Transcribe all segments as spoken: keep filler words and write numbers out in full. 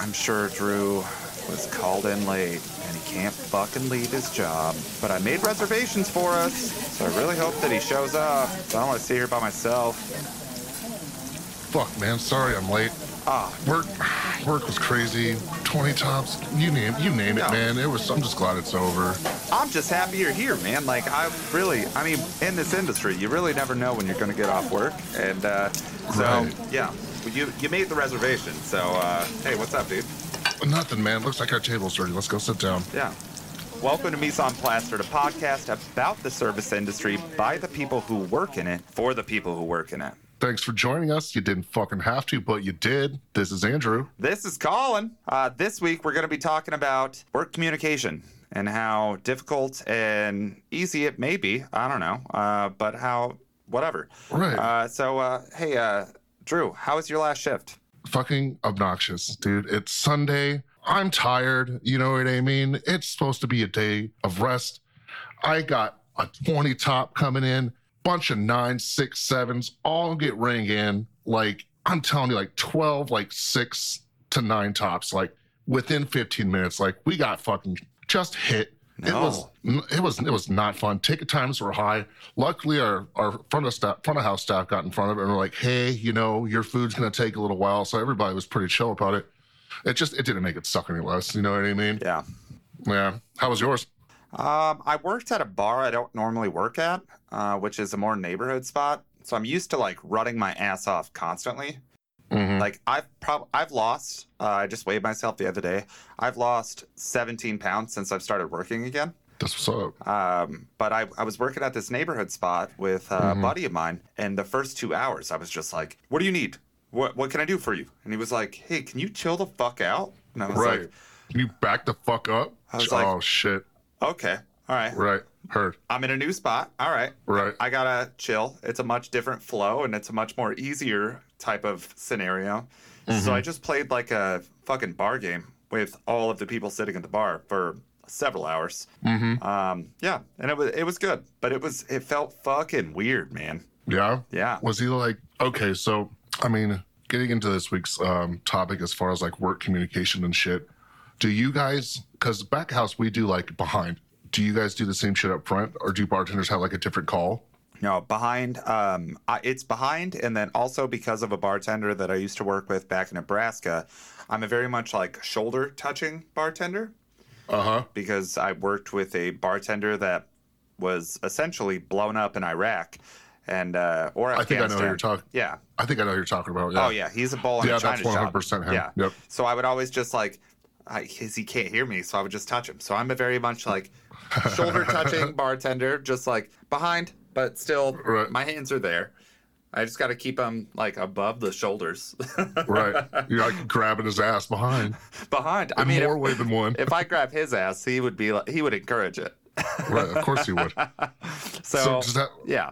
I'm sure Drew was called in late and he can't fucking leave his job. But I made reservations for us, so I really hope that he shows up. So I don't want to sit here by myself. Fuck, man. Sorry I'm late. Ah, Work work was crazy. twenty tops. You name you name it, No. man. It was. I'm just glad it's over. I'm just happy you're here, man. Like, I really, I mean, in this industry, you really never know when you're going to get off work. And uh, so, Right. yeah, you you made the reservation. So, uh, hey, what's up, dude? Nothing, man. Looks like our table's dirty. Let's go sit down. Yeah. Welcome to Mise en Plaster, the podcast about the service industry by the people who work in it, for the people who work in it. Thanks for joining us. You didn't fucking have to, but you did. This is Andrew. This is Colin. Uh, this week, we're going to be talking about work communication and how difficult and easy it may be. I don't know, uh, but how, whatever. Right. Uh, so, uh, hey, uh, Drew, how was your last shift? Fucking obnoxious, dude. It's Sunday. I'm tired. You know what I mean? It's supposed to be a day of rest. I got a twenty top coming in. Bunch of nine, six, sevens, all get ring in. Like, I'm telling you, like twelve, like six to nine tops, like within fifteen minutes. Like, we got fucking just hit. It No. was, it was, it was not fun. Ticket times were high. Luckily, our, our front of staff, front of house staff got in front of it and were like, hey, you know, your food's going to take a little while. So everybody was pretty chill about it. It just, it didn't make it suck any less. You know what I mean? Yeah. Yeah. How was yours? Um, I worked at a bar I don't normally work at, uh, which is a more neighborhood spot. So I'm used to like running my ass off constantly. Mm-hmm. Like I've prob- I've lost. Uh, I just weighed myself the other day. I've lost seventeen pounds since I've started working again. That's what's up. Um, but I, I was working at this neighborhood spot with uh, Mhm. a buddy of mine, and the first two hours I was just like, "What do you need? What what can I do for you?" And he was like, "Hey, can you chill the fuck out?" And I was Right. like, Can you back the fuck up? I was oh, like- shit. "Okay, all right. Right. Heard. I'm in a new spot. All right. Right. I gotta chill. It's a much different flow, and it's a much more easier type of scenario. Mhm. So I just played like a fucking bar game with all of the people sitting at the bar for several hours. Mm-hmm. Um, yeah, and it was it was good, but it was it felt fucking weird, man. Yeah. Yeah. Was he like, okay, so, I mean, getting into this week's um, topic as far as like work communication and shit, do you guys, because back house, we do like behind, do you guys do the same shit up front, or do bartenders have like a different call? No, behind. Um, I, it's behind, and then also because of a bartender that I used to work with back in Nebraska, I'm a very much like shoulder touching bartender. Uh-huh. Because I worked with a bartender that was essentially blown up in Iraq and uh, or I think I know Afghanistan. who you're talking. Yeah. I think I know who you're talking about. Yeah. Oh yeah, he's a bull in Yeah, a china that's one hundred percent shop. him. Yeah. Yep. So I would always just like, because he can't hear me, so I would just touch him. So I'm a very much like shoulder touching bartender, just like behind, but still Right. my hands are there. I just got to keep them like above the shoulders. Right. You're like grabbing his ass behind. Behind. I In mean, more if, way than one. if I grab his ass, he would be like, he would encourage it. Right. Of course you would. So, So does that, yeah.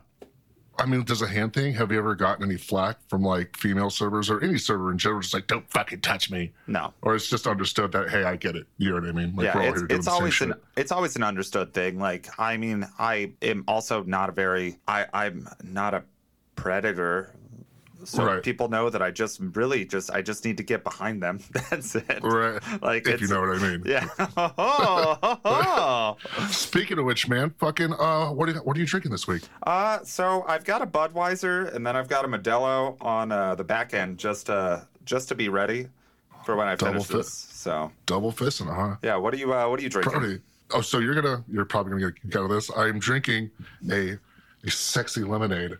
I mean, does a hand thing, have you ever gotten any flack from like female servers or any server in general, just like, don't fucking touch me? No. Or it's just understood that, hey, I get it. You know what I mean? Like, Yeah, we're all it's, here doing it's the same always shit. an it's always an understood thing. Like, I mean, I am also not a very I I'm not a predator. So Right. people know that I just really just I just need to get behind them. That's it. Right. Like If you it's- know what I mean. Yeah. Oh, oh, oh. Speaking of which, man, fucking, uh, what are you, what are you drinking this week? Uh, so I've got a Budweiser and then I've got a Modelo on uh, the back end just uh just to be ready for when I Double finish fit. this. So Double fisting, huh? yeah, what are you uh, what are you drinking? Probably. Oh, so you're gonna, you're probably gonna get a kick out of this. I'm drinking a, a sexy lemonade.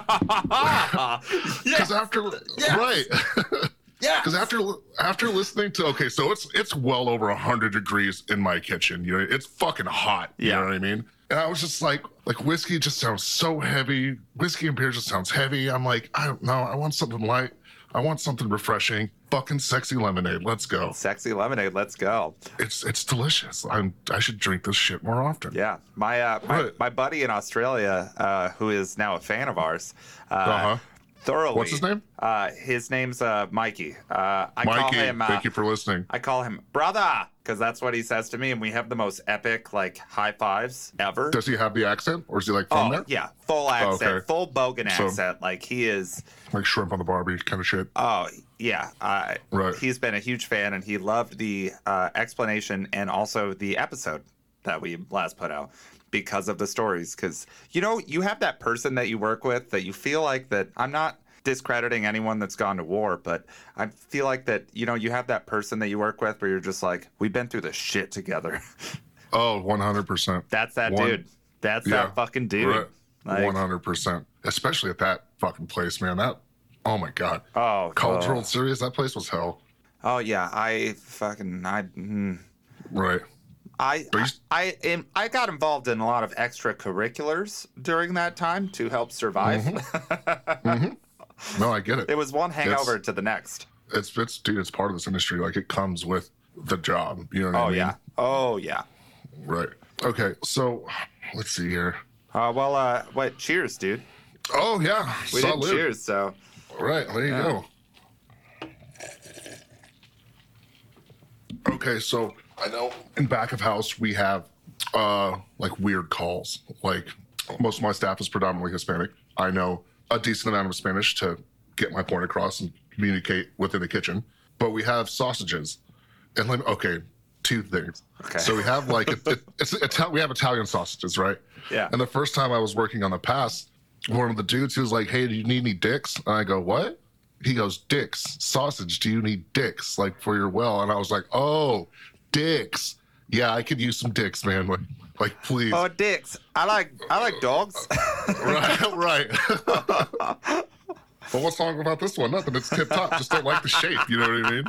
Yes. Because after, Yes. right. Yeah. Because after after listening to, okay, so it's it's well over one hundred degrees in my kitchen. You know, it's fucking hot. You Yeah. know what I mean? And I was just like, like whiskey just sounds so heavy. Whiskey and beer just sounds heavy. I'm like, I don't know. I want something light. I want something refreshing. Fucking sexy lemonade. Let's go. Sexy lemonade, let's go. It's it's delicious. I'm I should drink this shit more often. Yeah, my uh, my, Right. my buddy in Australia, uh, who is now a fan of ours, uh, Uh-huh. thoroughly. What's his name? Uh, his name's uh, Mikey. Uh, I call Mikey, him. Uh, thank you for listening. I call him brother because that's what he says to me, and we have the most epic like high fives ever. Does he have the accent, or is he like from Oh there? yeah, full accent, okay. full Bogan So- accent. Like he is. Like shrimp on the Barbie kind of shit. Oh yeah, uh, Right. He's been a huge fan, and he loved the uh, explanation and also the episode that we last put out because of the stories. Because you know, you have that person that you work with that you feel like that. I'm not discrediting anyone that's gone to war, but I feel like that. You know, you have that person that you work with where you're just like, we've been through the shit together. Oh, one hundred percent. That's that One- dude. That's yeah, that fucking dude. Right. Like- one hundred percent. Especially at that fucking place, man. That, oh my God. Oh, College oh. World Series, that place was hell. Oh yeah, I fucking I. Mm. Right. I But you- I I, am, I got involved in a lot of extracurriculars during that time to help survive. No, I get it. It was one hangover It's- to the next. It's, it's, dude, it's part of this industry. Like it comes with the job. You know what Oh I mean? yeah. Oh yeah. Right. Okay. So let's see here. Uh, well, uh, what? Cheers, dude. Oh, yeah. We Salud. did cheers, so Right, there you go. Okay, so I know in back of house we have uh like weird calls. Like most of my staff is predominantly Hispanic. I know a decent amount of Spanish to get my point across and communicate within the kitchen. But we have sausages. And let me, okay, two things. Okay. So we have like it, it, it's Ital- we have Italian sausages, right? Yeah. And the first time I was working on the pass, one of the dudes who was like, "Hey, do you need any dicks?" And I go, "What?" He goes, "Dicks, sausage. Do you need dicks, like for your well?" And I was like, "Oh, dicks. Yeah, I could use some dicks, man. Like, like please." oh dicks. I like I like dogs. Right, right. Well, what's wrong about this one? Nothing. It's tip top. Just don't like the shape. You know what I mean?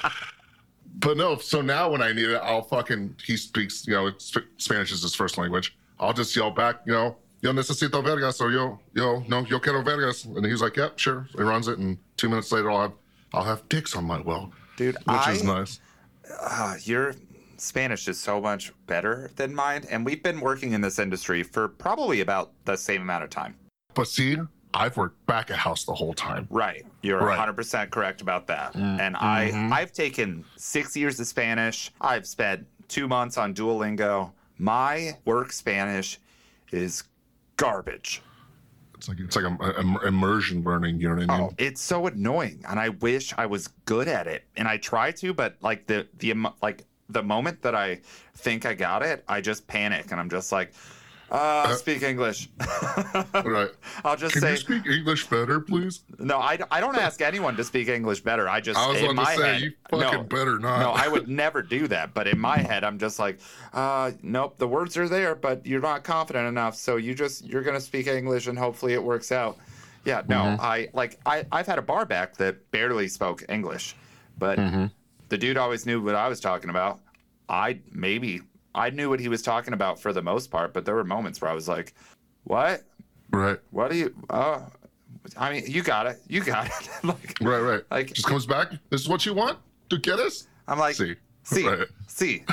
But no. So now when I need it, I'll fucking. He speaks. You know, it's, Spanish is his first language. I'll just yell back. You know. Yo necesito vergas, or yo, yo, no, yo quiero vergas. And he's like, yep, sure. He runs it, and two minutes later, I'll have, I'll have dicks on my well, Dude, which I, is nice. Uh, your Spanish is so much better than mine, and we've been working in this industry for probably about the same amount of time. But see, I've worked back at house the whole time. Right. You're Right. one hundred percent correct about that. And I, I've taken six years of Spanish. I've spent two months on Duolingo. My work Spanish is garbage. It's like it's like a, a- immersion learning. You know what I mean? Oh, it's so annoying, and I wish I was good at it. And I try to, but like the the emo- like the moment that I think I got it, I just panic, and I'm just like, uh, speak English. Right. I'll just Can say you speak English better, please? no. I, I don't ask anyone to speak English better. I just I was in going to my say, head, you fucking no, better not. no, I would never do that. But in my head, I'm just like, uh, nope. The words are there, but you're not confident enough. So you just you're gonna speak English, and hopefully it works out. Yeah, no, Mm-hmm. I like I I've had a bar back that barely spoke English, but Mm-hmm. the dude always knew what I was talking about. I maybe I knew what he was talking about for the most part, but there were moments where I was like, what? Right. What do you? Oh, I mean, you got it. You got it. like, Right, right. Like- just comes back. This is what you want to get us? I'm like, See. see, Right. see.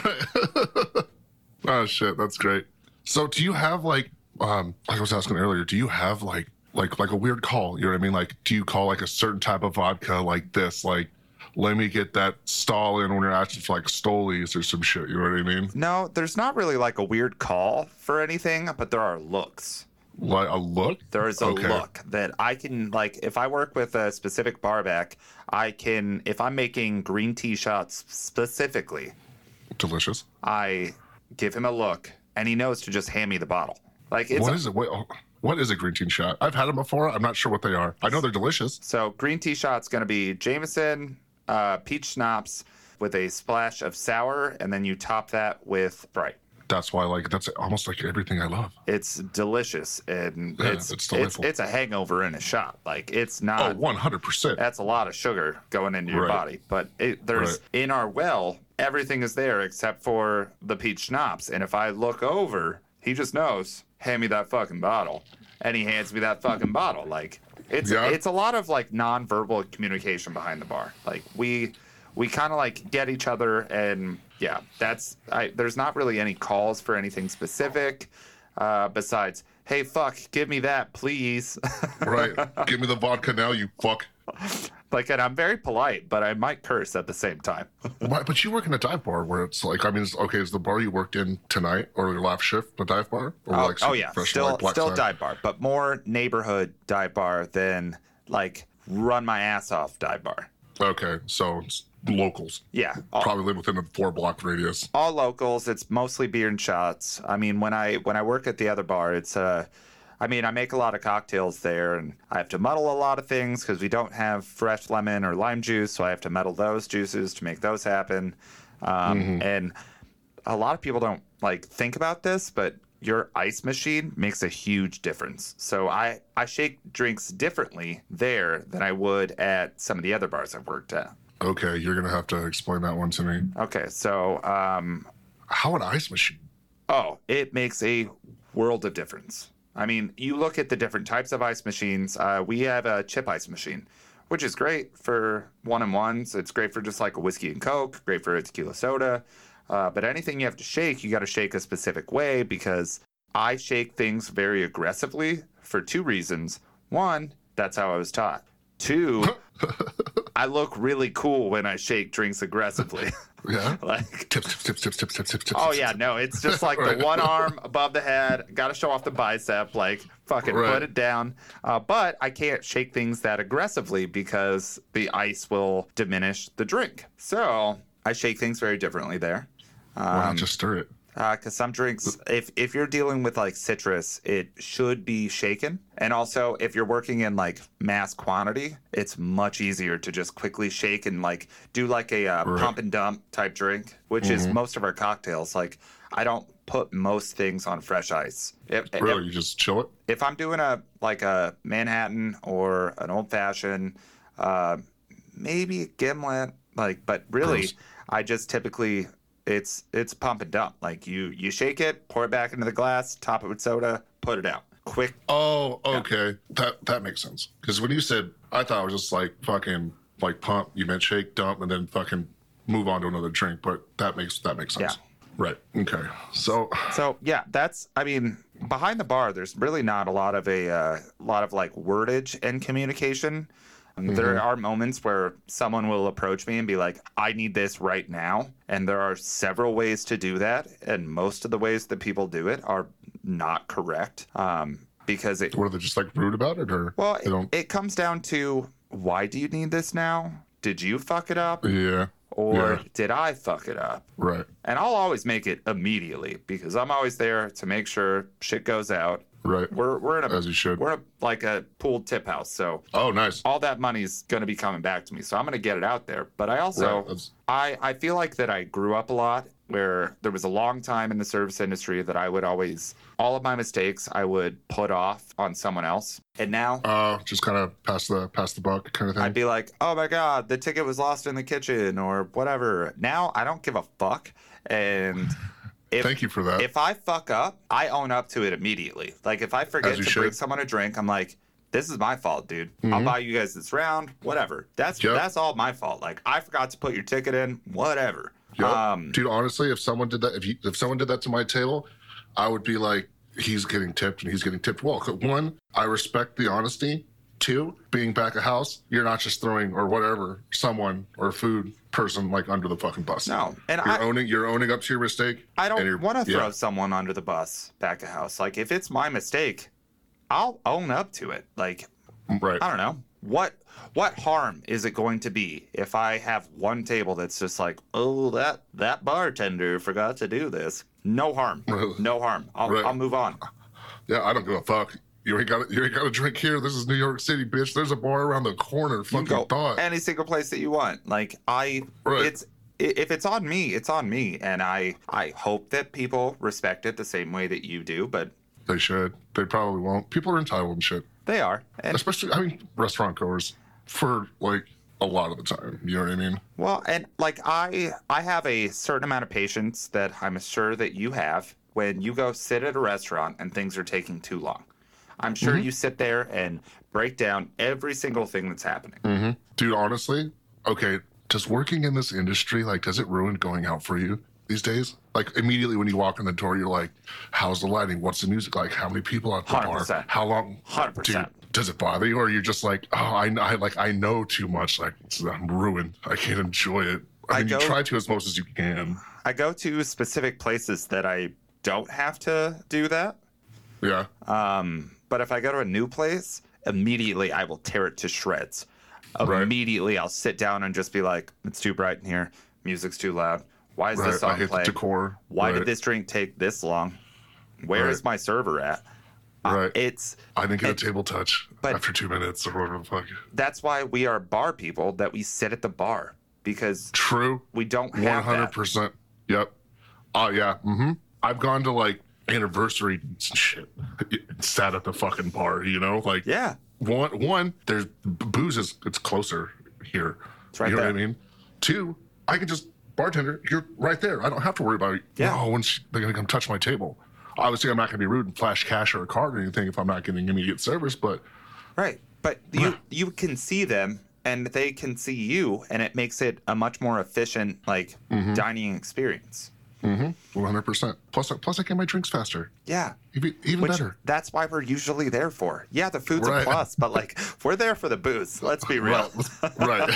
Oh shit, that's great. So do you have like um like I was asking earlier, do you have like like like a weird call? You know what I mean? Like do you call like a certain type of vodka like this? Like let me get that stall in when you're asking for like Stolies or some shit, you know what I mean? No, there's not really like a weird call for anything, but there are looks. Like a look? There is a Okay. look that I can like if I work with a specific barback, I can if I'm making green tea shots specifically, Delicious. I give him a look and he knows to just hand me the bottle. Like it's What is it? What, what is a green tea shot? I've had them before. I'm not sure what they are. I know they're delicious. so green tea shot's going to be Jameson, uh, peach schnapps with a splash of sour, and then you top that with Sprite. That's why, like, that's almost like everything I love. It's delicious, and Yeah, it's it's it's, delightful. it's a hangover in a shot. Like it's Oh, not. one hundred percent. That's a lot of sugar going into your Right. body. But it, there's Right. in our well, everything is there except for the peach schnapps. And if I look over, he just knows. Hand me that fucking bottle, and he hands me that fucking bottle. Like it's Yeah. it's a lot of like nonverbal communication behind the bar. Like we we kind of like get each other, and yeah, that's I. There's not really any calls for anything specific, uh, besides hey, fuck, give me that, please. Right. Give me the vodka now, you fuck. Like, and I'm very polite, but I might curse at the same time. Why- But you work in a dive bar where it's like, I mean, it's, okay, is the bar you worked in tonight or your last shift the dive bar? Or Oh, like oh super yeah, professional, still like Black still Side? dive bar, but more neighborhood dive bar than like run my ass off dive bar. Okay, so it's locals. Yeah, all, Probably live within a four block radius. all locals. It's mostly beer and shots. I mean, when I when I work at the other bar, it's uh, I mean, I make a lot of cocktails there, and I have to muddle a lot of things because we don't have fresh lemon or lime juice, so I have to muddle those juices to make those happen. Um, Mm-hmm. And a lot of people don't like think about this, but your ice machine makes a huge difference. So I I shake drinks differently there than I would at some of the other bars I've worked at. Okay, you're going to have to explain that one to me. Okay, so um, How an ice machine? oh, it makes a world of difference. I mean, you look at the different types of ice machines. Uh, we have a chip ice machine, which is great for one-on-ones. It's great for just like a whiskey and Coke, great for a tequila soda. Uh, but anything you have to shake, you got to shake a specific way because I shake things very aggressively for two reasons. One, that's how I was taught. Two, I look really cool when I shake drinks aggressively. Yeah? Like, Tips, tips, tips, tips, tips, tips, tips. oh tips, yeah, tips. no, it's just like Right. the one arm above the head. Got to show off the bicep, like fucking Right. put it down. Uh, but I can't shake things that aggressively because the ice will diminish the drink. So I shake things very differently there. Why not Um, just stir it? because some drinks, if if you're dealing with like citrus, it should be shaken. And also, if you're working in like mass quantity, it's much easier to just quickly shake and like do like a uh, Right. pump and dump type drink, which is Mhm. most of our cocktails. Like, I don't put most things on fresh ice. If, Really? if, You just chill it? if I'm doing a like a Manhattan or an old fashioned, uh, maybe a gimlet, like, but really, Gross. I just typically it's it's pump and dump. Like you you shake it, pour it back into the glass, top it with soda, put it out. Quick. Oh, okay. That that makes sense. Because when you said, I thought it was just like fucking like pump. You meant shake, dump, and then fucking move on to another drink. But that makes that makes sense. Right. Okay. So So yeah, that's I mean, behind the bar, there's really not a lot of a uh, lot of like wordage and communication. Um, There are moments where someone will approach me and be like, I need this right now. And there are several ways to do that. And most of the ways that people do it are not correct. Um, because it, what are they just like rude about it, or well, they it, don't? it comes down to why do you need this now? Did you fuck it up? Yeah. Or yeah. did I fuck it up? Right. And I'll always make it immediately because I'm always there to make sure shit goes out. Right. We're we're in a As you should. we're in a, like a pooled tip house, so Oh, nice. all that money's going to be coming back to me. So I'm going to get it out there. But I also Right, that's- I I feel like that I grew up a lot where there was a long time in the service industry that I would always all of my mistakes I would put off on someone else. And now Uh, just kind of pass the pass the buck kind of thing. I'd be like, "Oh my god, the ticket was lost in the kitchen or whatever." Now I don't give a fuck. And if Thank you for that. if I fuck up, I own up to it immediately. Like if I forget As you to should. bring someone a drink, I'm like, "This is my fault, dude. I'll buy you guys this round, whatever." That's Yep. that's all my fault. Like I forgot to put your ticket in, whatever. Yep. Um, Dude, honestly, if someone did that, if you, if someone did that to my table, I would be like, he's getting tipped and he's getting tipped well. 'Cause one, I respect the honesty. Two, being back a house, you're not just throwing or whatever someone or food person like under the fucking bus. no, and You're I owning you're owning up to your mistake. I and don't you're- want to throw yeah. someone under the bus back a house. Like if it's my mistake, I'll own up to it. Like Right. I don't know. What what harm is it going to be if I have one table that's just like, oh, that that bartender forgot to do this? No harm. No harm. I'll, Right. I'll move on. Yeah, I don't give a fuck. You ain't got you ain't got a drink here. This is New York City, bitch. There's a bar around the corner. You Fucking go thought. any single place that you want. Like I, Right. it's i- if it's on me, it's on me, and I I hope that people respect it the same way that you do. But They should. They probably won't. People are entitled and shit. they are. And Especially, I mean, restaurant goers for like a lot of the time. You know what I mean? well, and like I I have a certain amount of patience that I'm sure that you have when you go sit at a restaurant and things are taking too long. I'm sure you sit there and break down every single thing that's happening. Mm-hmm. Dude, honestly, okay, does working in this industry, like, does it ruin going out for you? these days? Like immediately when you walk in the door, you're like, how's the lighting? What's the music like? How many people at the one hundred percent. bar? How long? one hundred percent. Dude, does it bother you? Or you're just like, oh, I, I like I know too much. Like I'm ruined. I can't enjoy it. I, I mean, go, you try to as most as you can. I go to specific places that I don't have to do that. Yeah. Um, but if I go to a new place, immediately I will tear it to shreds. Right. Immediately I'll sit down and just be like, it's too bright in here. Music's too loud. Why is Right. this I song hate playing? the decor. Why right. did this drink take this long? Where Right. is my server at? Uh, Right. It's I didn't get it, a table touch but- after two minutes or whatever the fuck. that's why we are bar people, that we sit at the bar, because True. we don't One have hundred that. percent. Yep. Oh yeah. Mm-hmm. I've gone to like anniversary shit. Sat at the fucking bar. You know, like Yeah, one. One. There's booze is it's closer here. it's right you know there. what I mean? Two. I can just bartender. You're right there. I don't have to worry about. Yeah. No one's they're gonna come touch my table. Obviously, I'm not gonna be rude and flash cash or a card or anything if I'm not getting immediate service. But Right. But you you can see them and they can see you, and it makes it a much more efficient like Mm-hmm. dining experience. one hundred percent. Plus, plus I get my drinks faster. Yeah. Even, even Which better. that's why we're usually there for. Yeah, the food's Right. a plus, but like we're there for the booze. Let's be real. Right.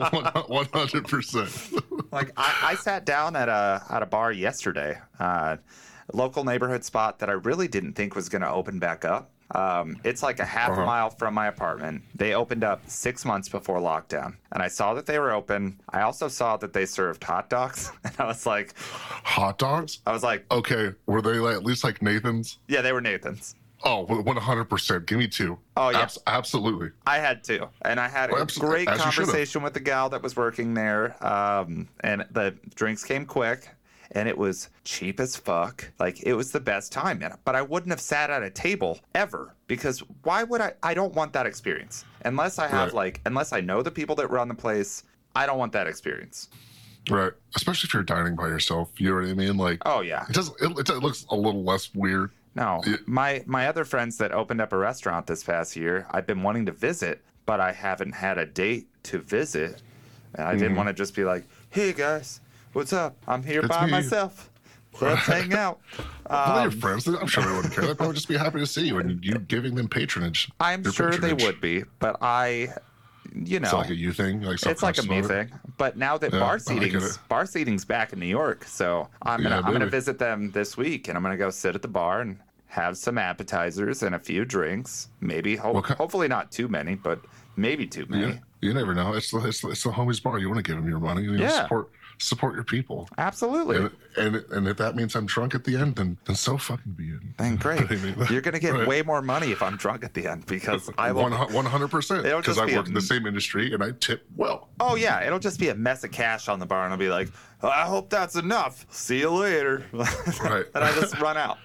one hundred percent. Like I, I sat down at a at a bar yesterday, uh, a local neighborhood spot that I really didn't think was going to open back up. Um, it's like a half Uh-huh. a mile from my apartment. They opened up six months before lockdown, and I saw that they were open. I also saw that they served hot dogs, and I was like, Hot dogs? I was like, Okay. Were they like, at least like Nathan's? yeah, they were Nathan's. Oh, one hundred percent. Give me two. Oh, yeah. Abs- absolutely. I had two, and I had a Well, abso- great as you should've. conversation with the gal that was working there. Um, and the drinks came quick, and it was cheap as fuck. Like it was the best time, man. But I wouldn't have sat at a table ever, because why would I? I don't want that experience unless I have Right. like unless I know the people that run the place. I don't want that experience. Right. Especially if you're dining by yourself. You know what I mean? Like, Oh yeah. it does. It, it looks a little less weird. No, Yeah. my my other friends that opened up a restaurant this past year, I've been wanting to visit, but I haven't had a date to visit. And I Mm-hmm. didn't want to just be like, "Hey guys, what's up? I'm here It's by me." myself. Let's hang out." Well, Um, your friends, I'm sure they wouldn't care. They'd probably just be happy to see you and you giving them patronage. I'm Your sure they patronage. would be, but I, you know, It's like a you thing. Like it's like a subconscious me about it. thing. But now that Yeah, bar I get seating's it. bar seating's back in New York, so I'm gonna Yeah, I'm gonna baby. visit them this week, and I'm gonna go sit at the bar and have some appetizers and a few drinks. Maybe ho- What ki- hopefully not too many, but maybe too many. Yeah, you never know. It's the it's, the- it's the homies bar. You want to give them your money. You know, Yeah. support support your people. Absolutely. And, and and if that means I'm drunk at the end, then then so fucking be it. And great. I mean, You're gonna get right. way more money if I'm drunk at the end, because I will. One hundred percent. It'll Because just I be a- work in the same industry and I tip well. Oh yeah, it'll just be a mess of cash on the bar, and I'll be like, "I hope that's enough. See you later." Right. And I just run out.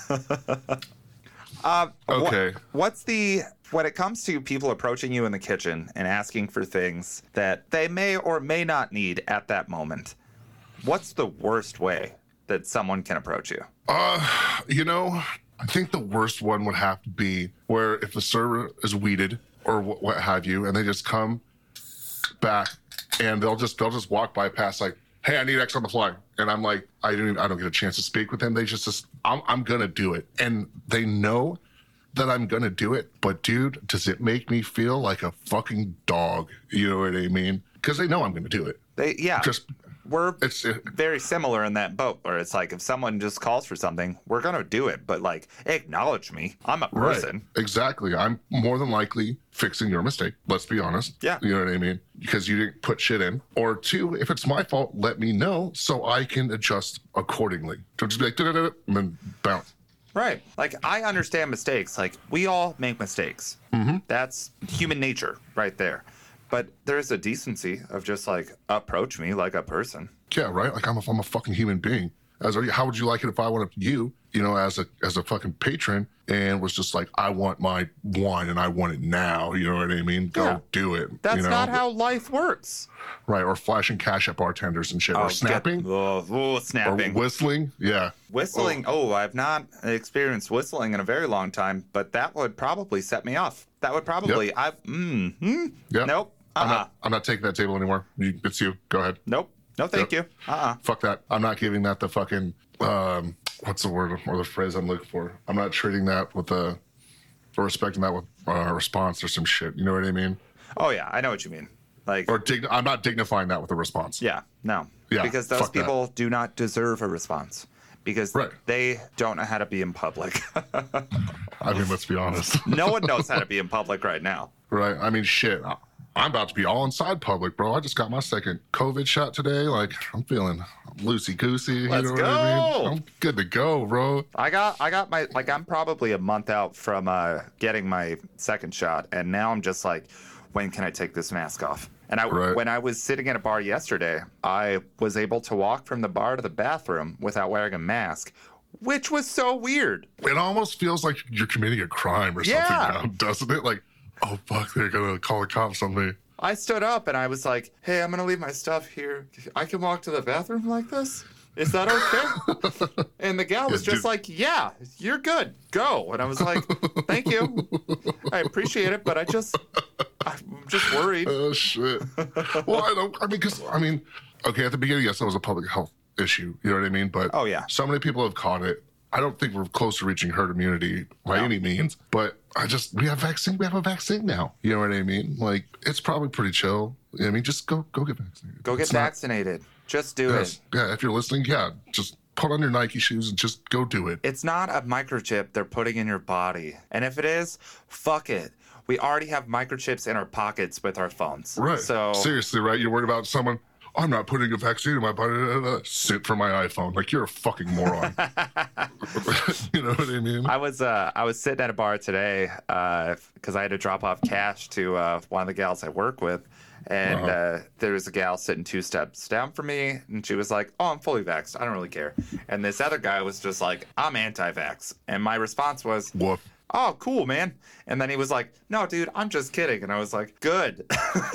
uh, wha- Okay. what's the when it comes to people approaching you in the kitchen and asking for things that they may or may not need at that moment? What's the worst way that someone can approach you? Uh, you know, I think the worst one would have to be where if the server is weeded or wh- what have you, and they just come back and they'll just they'll just walk by past like, hey, I need X on the fly, and I'm like, I don't even, I don't get a chance to speak with them. They just, just I'm I'm gonna do it, and they know that I'm gonna do it. But dude, does it make me feel like a fucking dog? You know what I mean? Because they know I'm gonna do it. They yeah. Just we're it's it, very similar in that boat where it's like if someone just calls for something, we're gonna do it, but like acknowledge me. I'm a Right. person. Exactly. I'm more than likely fixing your mistake. Let's be honest. Yeah. You know what I mean? Because you didn't put shit in. Or two, if it's my fault, let me know so I can adjust accordingly. Don't just be like, da-da-da-da, and then bounce. Right. Like I understand mistakes. Like we all make mistakes. Mm-hmm. That's human nature right there. But there's a decency of just like approach me like a person. Yeah, right? Like I'm a, I'm a fucking human being. As a, how would you like it if I went up to you, you know, as a as a fucking patron and was just like, I want my wine and I want it now. You know what I mean? Go Yeah. do it. That's you know? not how life works. Right. Or flashing cash at bartenders and shit. or get- snapping. oh, oh, Or snapping. whistling. Yeah. Whistling. Oh, I've not experienced whistling in a very long time, but that would probably set me off. That would probably. I. Mm, hmm. Yeah. Nope. I'm Uh-uh. not, I'm not taking that table anymore. You, it's you. Go ahead. Nope. No, thank Yep. you. Uh-uh. Fuck that. I'm not giving that the fucking, um, what's the word or the phrase I'm looking for? I'm not treating that with a, or respecting that with uh, a response or some shit. You know what I mean? Oh, yeah, I know what you mean. Like, Or dig- I'm not dignifying that with a response. yeah, no. Yeah, because those fuck that. people do not deserve a response because Right. they don't know how to be in public. I mean, let's be honest. No one knows how to be in public right now. Right. I mean, shit. I- I'm about to be all inside public, bro. I just got my second COVID shot today. Like, I'm feeling loosey goosey. You Let's know what go. I mean? I'm good to go, bro. I got I got my like I'm probably a month out from uh, getting my second shot, and now I'm just like, when can I take this mask off? And I Right. when I was sitting at a bar yesterday, I was able to walk from the bar to the bathroom without wearing a mask, which was so weird. It almost feels like you're committing a crime or Yeah. something now, doesn't it? Like, oh, fuck, they're going to call the cops on me. I stood up and I was like, hey, I'm gonna leave my stuff here. I can walk to the bathroom like this? Is that okay? And the gal was Yeah, just dude. like, yeah, you're good. Go. And I was like, thank you. I appreciate it, but I just, I'm just worried. Oh, shit. Well, I don't, I mean, because, I mean, okay, at the beginning, yes, it was a public health issue. You know what I mean? But Oh, yeah. so many people have caught it. I don't think we're close to reaching herd immunity by No. any means, but I just, we have vaccine, we have a vaccine now. You know what I mean? Like, it's probably pretty chill. I mean, just go, go get vaccinated. Go get It's not- vaccinated. Just do yes, it. yeah, if you're listening, yeah, just put on your Nike shoes and just go do it. It's not a microchip they're putting in your body. And if it is, fuck it. We already have microchips in our pockets with our phones. Right. So Seriously, right? You're worried about someone, I'm not putting a vaccine in my body. Da, da, da. Sit for my iPhone. Like, you're a fucking moron. You know what I mean? I was uh, I was sitting at a bar today because I had to drop off cash to uh, one of the gals I work with, and Uh-huh. uh, there was a gal sitting two steps down from me, and she was like, "Oh, I'm fully vaxxed. I don't really care." And this other guy was just like, "I'm anti-vax," and my response was, Woof. "Oh, cool, man." And then he was like, "No, dude, I'm just kidding," and I was like, "Good."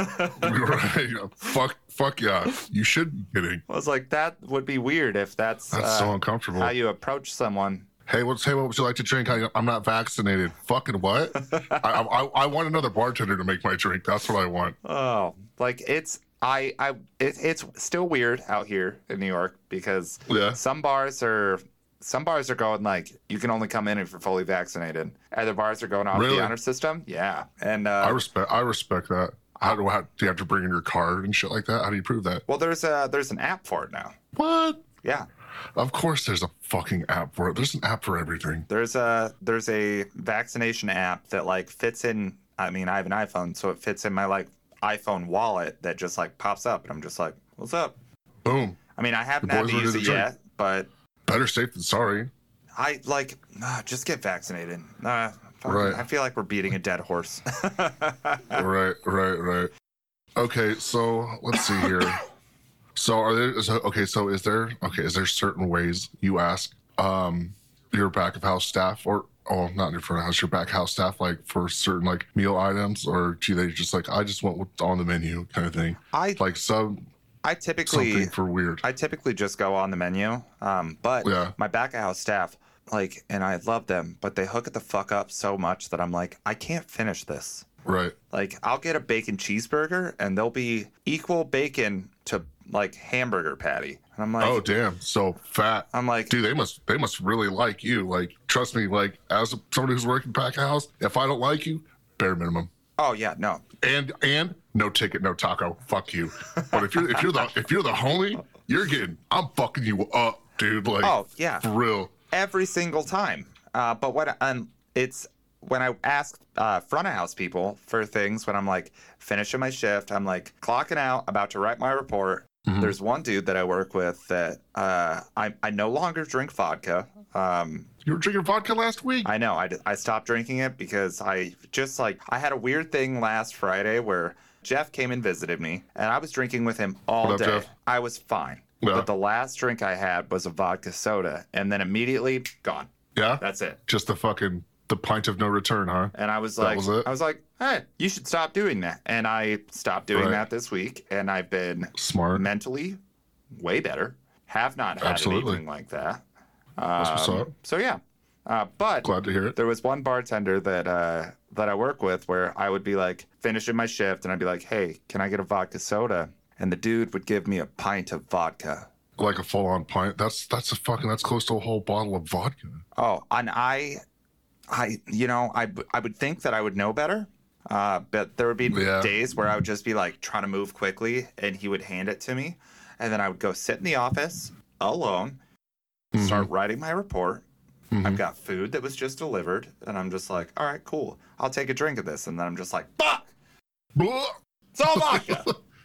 Right. Fuck, fuck yeah. You should be kidding. I was like, "That would be weird if that's, That's uh, so uncomfortable. how you approach someone." Hey, what's hey? What would you like to drink? I, I'm not vaccinated. Fucking what? I, I I want another bartender to make my drink. That's what I want. Oh, like it's I I it, it's still weird out here in New York because Yeah. some bars are some bars are going like you can only come in if you're fully vaccinated. Other bars are going off Really? the honor system. Yeah, and uh, I respect. I respect that. How do, how, do you have to bring in your card and shit like that? How do you prove that? well, there's a there's an app for it now. What? Yeah, Of course, there's a fucking app for it. There's an app for everything. there's a there's a vaccination app that like fits in. I mean, I have an iPhone, so it fits in my like iPhone wallet that just like pops up, and I'm just like, "What's up?" Boom. I mean, I haven't The had boys to ready use to it drink. yet, but Better safe than sorry. I like uh, just get vaccinated. Uh, fucking- Right. I feel like we're beating a dead horse. Right, right, right. Okay, so let's see here. So are there? Is, okay, so is there? Okay, is there certain ways you ask um your back of house staff, or oh, not your front of house, your back house staff, like for certain like meal items, or do they just like I just want what's on the menu kind of thing, I like some I typically something for weird. I typically just go on the menu. Um, but Yeah. my back of house staff, like, and I love them, but they hook it the fuck up so much that I'm like, I can't finish this. Right. Like, I'll get a bacon cheeseburger, and there'll be equal bacon to like hamburger patty, and I'm like, Oh damn, so fat. I'm like, Dude, they must they must really like you. Like, trust me, like as somebody who's working back of house, if I don't like you, bare minimum. oh yeah, no, And and no ticket, no taco. Fuck you. But if you're if you're the if you're the homie, you're getting I'm fucking you up, dude. Like oh yeah, for real. every single time. Uh, but what um, it's when I ask uh, front of house people for things when I'm like finishing my shift, I'm like clocking out, about to write my report. Mhm. There's one dude that I work with that uh, I I no longer drink vodka. Um, You were drinking vodka last week. I know I, d- I stopped drinking it because I just like I had a weird thing last Friday where Jeff came and visited me and I was drinking with him all What up, day. Jeff? I was fine. Yeah. But the last drink I had was a vodka soda and then immediately gone. Yeah. That's it. Just the fucking the pint of no return, huh? And I was That like, was it? I was like, hey, you should stop doing that. And I stopped doing Right. that this week, and I've been Smart. mentally way better. Have not had Absolutely. anything like that. That's what's Um, up. So yeah, uh, but Glad to hear it. there was one bartender that uh, that I work with where I would be like finishing my shift, and I'd be like, hey, can I get a vodka soda? and the dude would give me a pint of vodka. Like a full-on pint? That's that's a fucking that's close to a whole bottle of vodka. Oh, and I, I, you know, I I would think that I would know better. Uh, but there would be Yeah. days where I would just be like trying to move quickly, and he would hand it to me, and then I would go sit in the office alone, Mhm. start writing my report. Mhm. I've got food that was just delivered, and I'm just like, all right, cool. I'll take a drink of this, and then I'm just like, fuck, Blah! it's all vodka.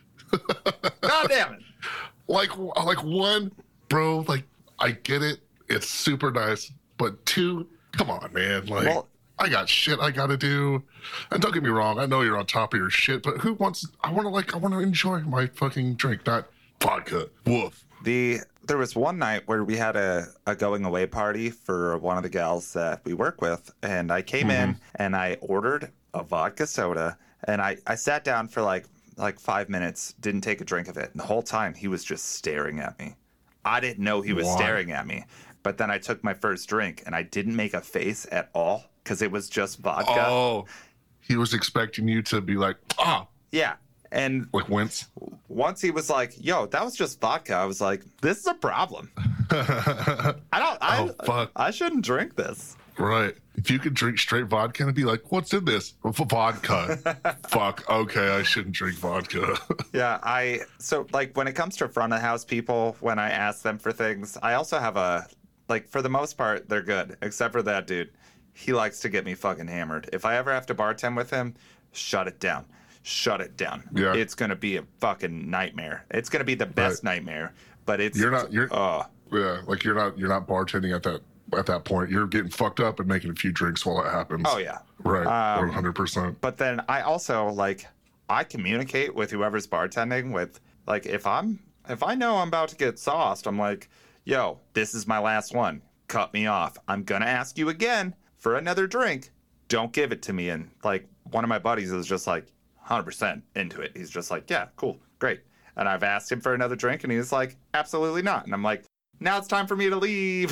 God damn it. Like like one, bro. Like I get it. It's super nice, but two, come on, man. Like. Well, I got shit I gotta do. And don't get me wrong, I know you're on top of your shit, but who wants I wanna like I wanna enjoy my fucking drink, not vodka. Woof. The there was one night where we had a, a going away party for one of the gals that we work with, and I came in and I ordered a vodka soda, and I, I sat down for like like five minutes, didn't take a drink of it. And the whole time he was just staring at me. I didn't know he was Why? staring at me. But then I took my first drink and I didn't make a face at all because it was just vodka. Oh. He was expecting you to be like, ah, Yeah. And like wince. once he was like, yo, that was just vodka, I was like, this is a problem. I don't I Oh, fuck. I shouldn't drink this. Right. If you could drink straight vodka and be like, what's in this? V- vodka. Fuck. Okay, I shouldn't drink vodka. Yeah, I so like when it comes to front of house people, when I ask them for things, I also have a like for the most part they're good, except for that dude. He likes to get me fucking hammered. If I ever have to bartend with him, shut it down. Shut it down. Yeah. It's gonna be a fucking nightmare. It's gonna be the best Right. nightmare. But it's You're not- you're- oh Yeah, like you're not you're not bartending at that at that point. You're getting fucked up and making a few drinks while it happens. oh yeah. Right. Um, one hundred percent. But then I also like I communicate with whoever's bartending with like if I'm if I know I'm about to get sauced, I'm like, yo, this is my last one. Cut me off. I'm gonna ask you again for another drink. Don't give it to me. And like one of my buddies is just like one hundred percent into it. He's just like, yeah, cool, great. And I've asked him for another drink and he's like, absolutely not. And I'm like, now it's time for me to leave.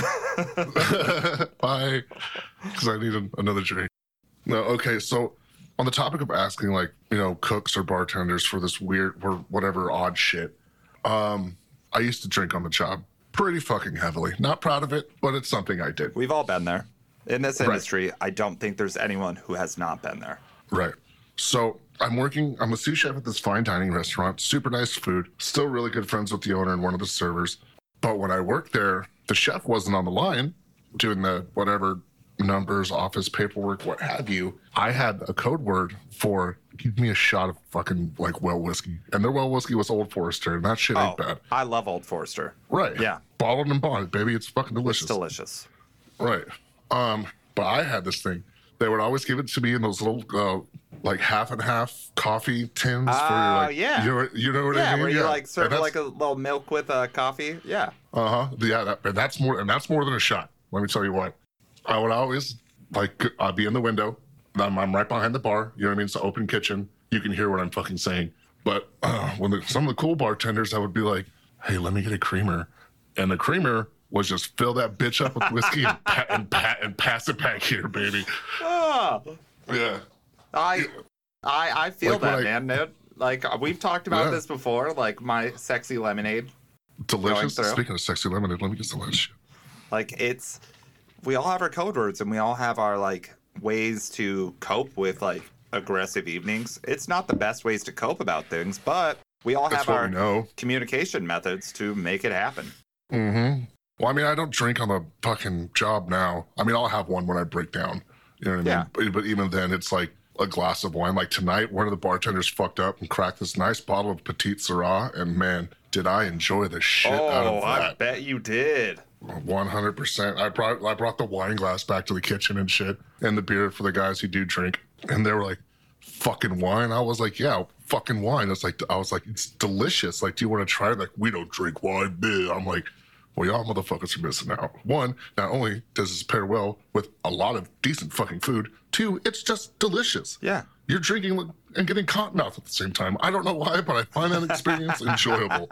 Bye. Because I need an, another drink. No, okay. So, on the topic of asking, like, you know, cooks or bartenders for this weird or whatever odd shit, um, I used to drink on the job pretty fucking heavily. Not proud of it, but it's something I did. We've all been there. In this Right. industry, I don't think there's anyone who has not been there. Right. So, I'm working, I'm a sous chef at this fine dining restaurant, super nice food, still really good friends with the owner and one of the servers. But when I worked there, the chef wasn't on the line doing the whatever numbers, office paperwork, what have you. I had a code word for give me a shot of fucking like well whiskey. And their well whiskey was Old Forester, and that shit ain't Oh, bad. I love Old Forester. Right. Yeah. Bottled and bonded, baby. It's fucking delicious. It's delicious. Right. Um, but I had this thing. They would always give it to me in those little uh, like half and half coffee tins. Oh, where you're like, yeah. You know, you know what Yeah, I mean? where you Yeah. like serve And that's- like a little milk with uh, coffee. Yeah. Uh huh. Yeah, that, and that's more, and that's more than a shot. Let me tell you what. I would always like I'd be in the window. I'm, I'm right behind the bar. You know what I mean? It's an open kitchen. You can hear what I'm fucking saying. But uh, when the, some of the cool bartenders, I would be like, "Hey, let me get a creamer," and the creamer was just fill that bitch up with whiskey and, pa- and, pa- and pass it back here, baby. Oh, Yeah. I, I, I feel Like when that, I- man. Dude. Like we've talked about Yeah. this before. Like my sexy lemonade. Delicious. through. Speaking of sexy lemonade, let me get some of that shit. Like it's, we all have our code words and we all have our like ways to cope with like aggressive evenings. It's not the best ways to cope about things, but we all That's have what our we know. communication methods to make it happen. Mm-hmm. Well, I mean, I don't drink on the fucking job now. I mean, I'll have one when I break down. You know what I Yeah. mean? But, but even then, it's like a glass of wine. Like tonight, one of the bartenders fucked up and cracked this nice bottle of Petite Syrah, and man, did I enjoy the shit out Oh, of I that. bet you did. one hundred percent. I brought I brought the wine glass back to the kitchen and shit, and the beer for the guys who do drink, and they were like, "Fucking wine." I was like, "Yeah, fucking wine." It's like I was like, "It's delicious." Like, do you want to try it? Like, we don't drink wine. Bleh. I'm like, well, y'all motherfuckers are missing out. One, not only does this pair well with a lot of decent fucking food. Two, it's just delicious. Yeah. You're drinking and getting cotton mouth at the same time. I don't know why, but I find that experience enjoyable.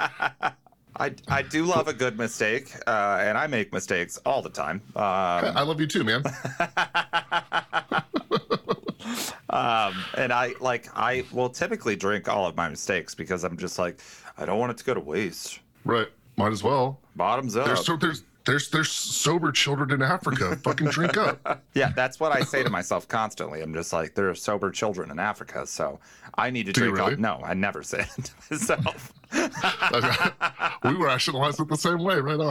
I, I do love a good mistake, uh, and I make mistakes all the time. Um, I love you too, man. uh, Um, and I like I will typically drink all of my mistakes because I'm just like, I don't want it to go to waste. Right. Might as well. Bottoms up. There's so there's there's there's sober children in Africa. Fucking drink up. Yeah, that's what I say to myself constantly. I'm just like, there are sober children in Africa, so I need to Do you drink. really? All... No, I never say it to myself. We rationalized it the same way. Right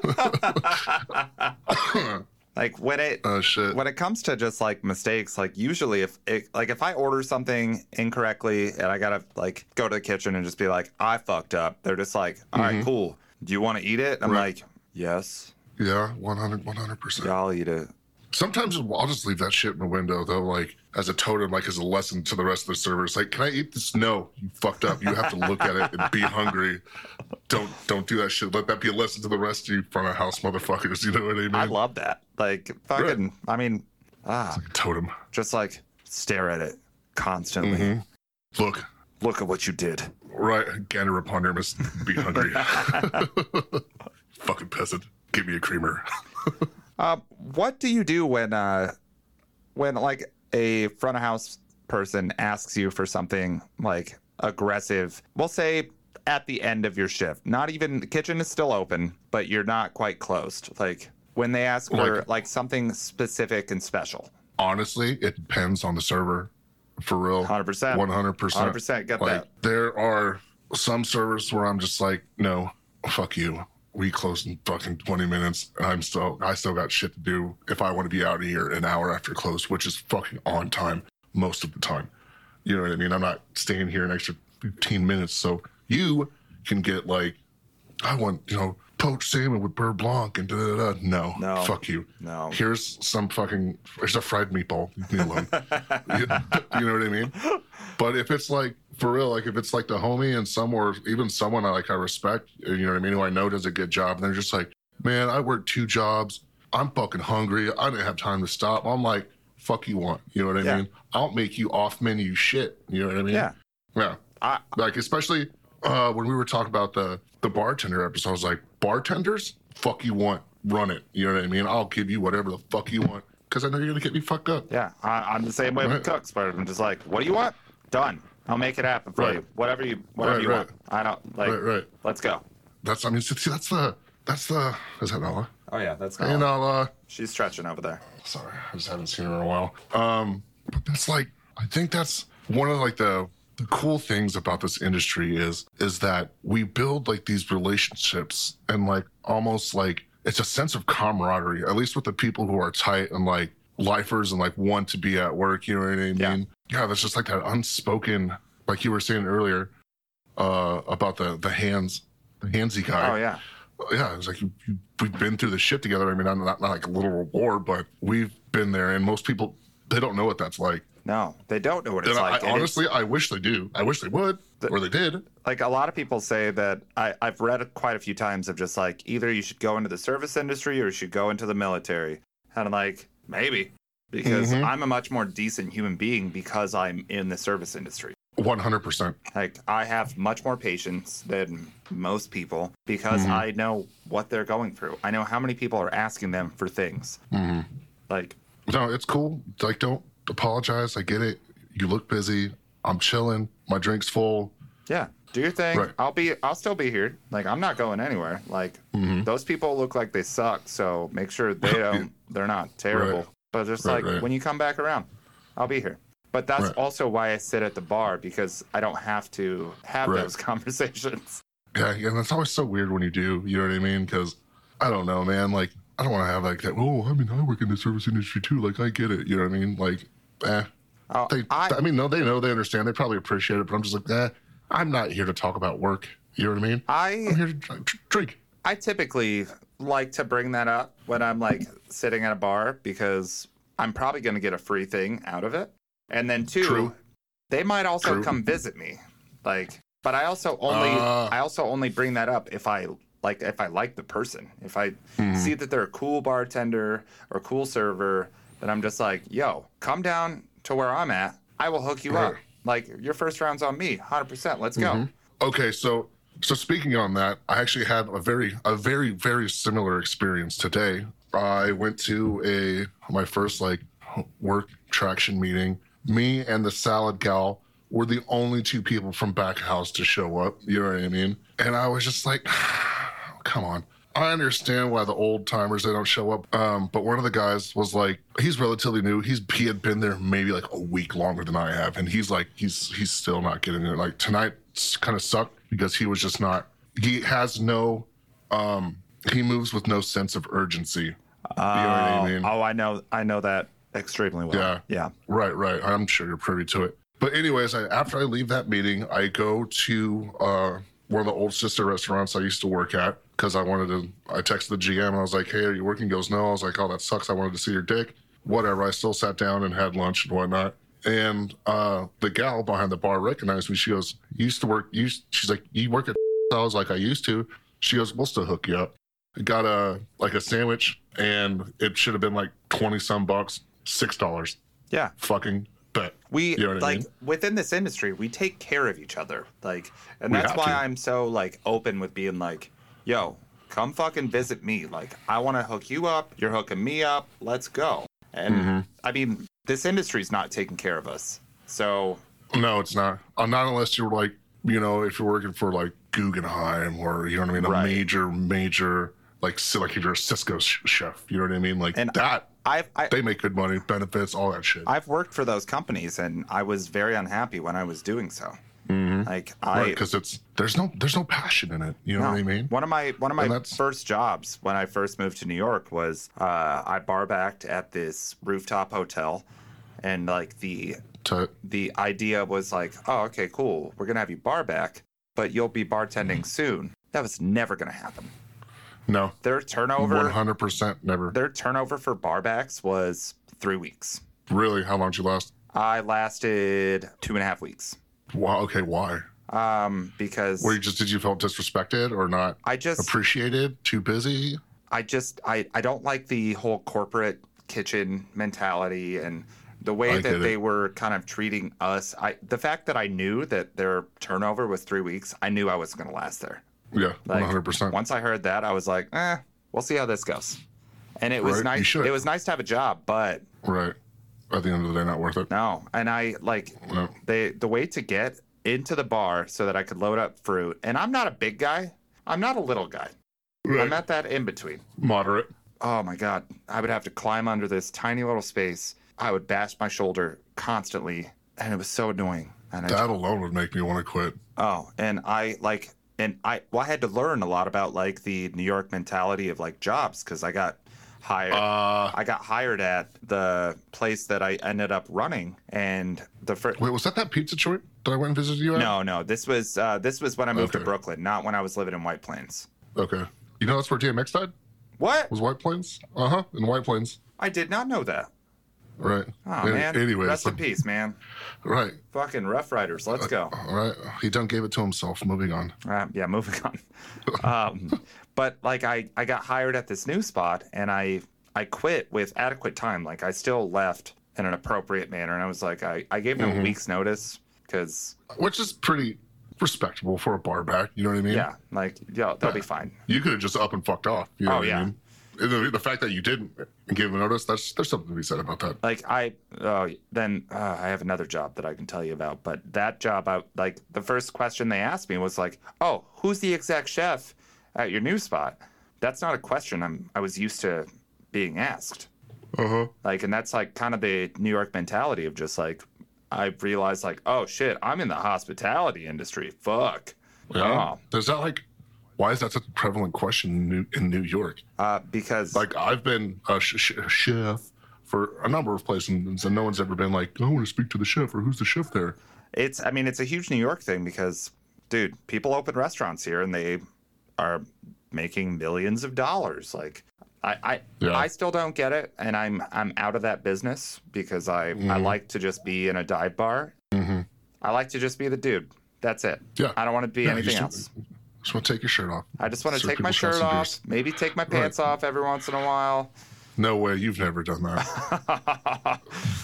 on. Like when it Oh shit. when it comes to just like mistakes, like usually if it, like if I order something incorrectly and I gotta like go to the kitchen and just be like, I fucked up, they're just like, all right, cool. Do you want to eat it? I'm Right. like, yes, Yeah, one hundred, one hundred percent. yeah, I'll eat it. Sometimes I'll just leave that shit in the window, though, like as a totem, like as a lesson to the rest of the servers. Like, can I eat this? No, you fucked up. You have to look at it and be hungry. Don't don't do that shit. Let that be a lesson to the rest of you front of house motherfuckers. You know what I mean? I love that. Like fucking, Right. I mean, ah, Totem. just like stare at it constantly. Mm-hmm. Look, Look at what you did. right, gander upon her must be hungry. Fucking peasant. Give me a creamer. Uh, what do you do when, uh, when like a front of house person asks you for something like aggressive? We'll say at the end of your shift, not even the kitchen is still open, but you're not quite closed. Like when they ask for Like- like something specific and special. Honestly, it depends on the server. For real. one hundred percent. one hundred percent. one hundred percent get Like, that. there are some servers where I'm just like, no, fuck you. We close in fucking twenty minutes. And I'm still, I still got shit to do if I want to be out of here an hour after close, which is fucking on time most of the time. You know what I mean? I'm not staying here an extra fifteen minutes. So you can get like, I want, you know, poached salmon with beurre blanc and da da da. No, No. fuck you. No. Here's some fucking, here's a fried meatball. Leave me alone. you, you know what I mean? But if it's like, for real, like if it's like the homie and some or even someone I like I respect, you know what I mean, who I know does a good job, and they're just like, man, I worked two jobs. I'm fucking hungry. I didn't have time to stop. I'm like, fuck you want. You know what I Yeah. mean? I'll make you off menu shit. You know what I mean? Yeah. Yeah. I, Like especially uh, when we were talking about the the bartender episode, I was like, bartenders, fuck you want, run it. You know what I mean? I'll give you whatever the fuck you want because I know you're gonna get me fucked up. yeah, I, I'm the same way with Right. cooks, but I'm just like, what do you want? Done. I'll make it happen for Right. you. Whatever you, whatever Right, you right. want. I don't like. Right, right. Let's go. That's I mean, see, that's the that's the is that Nala? Oh yeah, that's Hey Nala. She's stretching over there. Sorry, I just haven't seen her in a while. Um, but that's like I think that's one of like the the cool things about this industry is is that we build like these relationships and like almost like it's a sense of camaraderie, at least with the people who are tight and like lifers and like want to be at work. You know what I mean? Yeah. Yeah, that's just like that unspoken, like you were saying earlier, uh, about the the hands, the handsy guy. Oh yeah. Yeah, it's like you, you, we've been through this shit together. I mean, not, not, not like a literal war, but we've been there, and most people they don't know what that's like. No, they don't know what it's And I, like. I, And it's- honestly, I wish they do. I wish they would, or they did. like a lot of people say that I, I've read it quite a few times of just like either you should go into the service industry or you should go into the military. And I'm like, maybe. Because Mhm. I'm a much more decent human being because I'm in the service industry. One hundred percent. Like I have much more patience than most people because Mhm. I know what they're going through. I know how many people are asking them for things. Mm-hmm. Like, No, it's cool. Like, don't apologize. I get it. You look busy. I'm chilling. My drink's full. yeah, do your thing. Right. I'll be I'll still be here. Like I'm not going anywhere. Like Mhm. those people look like they suck, so make sure they don't they're not terrible. Right. But just Right, like right. when you come back around, I'll be here. But that's Right. also why I sit at the bar because I don't have to have Right. those conversations. Yeah, yeah, and that's always so weird when you do. You know what I mean? Because I don't know, man. Like, I don't want to have like that. Oh, I mean, I work in the service industry too. Like, I get it. You know what I mean? Like, eh. Oh, They, I, I, mean, no, they know, they understand, they probably appreciate it. But I'm just like, eh. I'm not here to talk about work. You know what I mean? I'm I here to dr- drink. I typically like to bring that up when I'm like sitting at a bar because I'm probably going to get a free thing out of it. And then two, True. they might also True. come visit me. Like, but I also only Ah. I also only bring that up if I like if I like the person. If I Mhm. see that they're a cool bartender or cool server, then I'm just like, yo, come down to where I'm at. I will hook you up. Right. Like your first round's on me, one hundred percent. Let's go. Mhm. Okay, so so speaking on that, I actually had a very a very very similar experience today. I went to a my first like work traction meeting Me and the salad gal were the only two people from back house to show up. You know what I mean? And I was just like, come on. I understand why the old timers, they don't show up. Um, but one of the guys was like, he's relatively new. He's he had been there maybe like a week longer than I have. And he's like, he's he's still not getting it. Like tonight kind of sucked because he was just not, he has no, um, he moves with no sense of urgency. Oh, you know what I mean? Oh, I know, I know that extremely well. Yeah. Yeah. Right, right. I'm sure you're privy to it. But anyways, I, after I leave that meeting, I go to uh, one of the old sister restaurants I used to work at because I wanted to, I texted the G M and I was like, hey, are you working? He goes, no. I was like, oh, that sucks. I wanted to see your dick. Whatever. I still sat down and had lunch and whatnot. And uh, the gal behind the bar recognized me. She goes, you used to work, you used, she's like, you work at I was like, I used to. She goes, we'll still hook you up. I got a, like a sandwich and it should have been like twenty some bucks, six dollars. Yeah. Fucking bet. We, you know what like, I mean? within this industry, we take care of each other. Like, and We that's have why to. I'm so, like, open with being like, yo, come fucking visit me. Like, I want to hook you up. You're hooking me up. Let's go. And, Mm-hmm. I mean, this industry's not taking care of us. So, No, it's not. Uh, not unless you're like, you know, if you're working for like Guggenheim or, you know what I mean, a Right. major, major, like, so like if you're a Cisco sh- chef, you know what I mean? Like And that, I've, I, they make good money, benefits, all that shit. I've worked for those companies, and I was very unhappy when I was doing so. Mm-hmm. Like, I, Right, because it's, there's no, there's no passion in it. You know No. what I mean? One of my one of my And that's- first jobs when I first moved to New York was uh, I bar backed at this rooftop hotel, and like the To, the idea was like, oh, okay, cool, we're gonna have you bar back, but you'll be bartending soon. That was never gonna happen. no, Their turnover, one hundred percent never. their turnover for barbacks was three weeks. Really? How long did you last? I lasted two and a half weeks. Wow. Okay. Why? Um, because Were you just, did you feel disrespected or not I just appreciated? Too busy? I just I, I don't like the whole corporate kitchen mentality and the way I that get they it. were kind of treating us. I the fact that I knew that their turnover was three weeks, I knew I wasn't going to last there. Yeah. Like, one hundred percent. Once I heard that, I was like, eh, we'll see how this goes. And it was Right, you nice. should. It was nice to have a job, but Right. At the end of the day, not worth it. no. And I like No. they the way to get into the bar so that I could load up fruit. And I'm not a big guy. I'm not a little guy. Right. I'm at that in between. Moderate. Oh my God. I would have to climb under this tiny little space. I would bash my shoulder constantly, and it was so annoying. And I, That alone would make me want to quit. oh, and I like, and I, well, I had to learn a lot about like the New York mentality of like jobs because I got hired. Uh, I got hired at the place that I ended up running, and the first. wait, was that that pizza joint that I went and visited you at? No, no. This was uh, this was when I moved to Okay. Brooklyn, not when I was living in White Plains. Okay. You know that's where D M X died? What? Was White Plains? Uh huh. In White Plains. I did not know that. Right. Oh Any- man. Anyways. Rest in peace, man. Right. Fucking Rough Riders. Let's go. All right. He done gave it to himself. Moving on. Uh, yeah, moving on. um, but like I, I got hired at this new spot, and I I quit with adequate time. Like I still left in an appropriate manner, and I was like I, I gave them Mm-hmm. a week's notice because Which is pretty respectable for a bar back. You know what I mean? yeah, like yeah, they'll be fine. You could have just up and fucked off. You know Oh, what yeah. I mean? And The, the fact that you didn't and gave a notice, that's there's something to be said about that. Like I oh then uh, I have another job that I can tell you about, but that job I like the first question they asked me was like, oh, who's the exec chef at your new spot? That's not a question I'm I was used to being asked. Uh huh. Like, and that's like kind of the New York mentality of just like, I realized like, oh shit, I'm in the hospitality industry. Fuck. Yeah. Oh. Is that like, why is that such a prevalent question in New, in New York? Uh, because Like, I've been a sh- sh- chef for a number of places, and no one's ever been like, I want to speak to the chef, or who's the chef there? it's, I mean, it's a huge New York thing because, dude, people open restaurants here and they are making millions of dollars. Like, I, I, Yeah. I still don't get it, and I'm, I'm out of that business because I, I like to just be in a dive bar. Mm-hmm. I like to just be the dude. That's it. Yeah. I don't want to be Yeah, anything you else. just, just want to take your shirt off. I just want to Serve take my people shirt shots and off, beers. maybe take my pants off every once in a while. No way, you've never done that.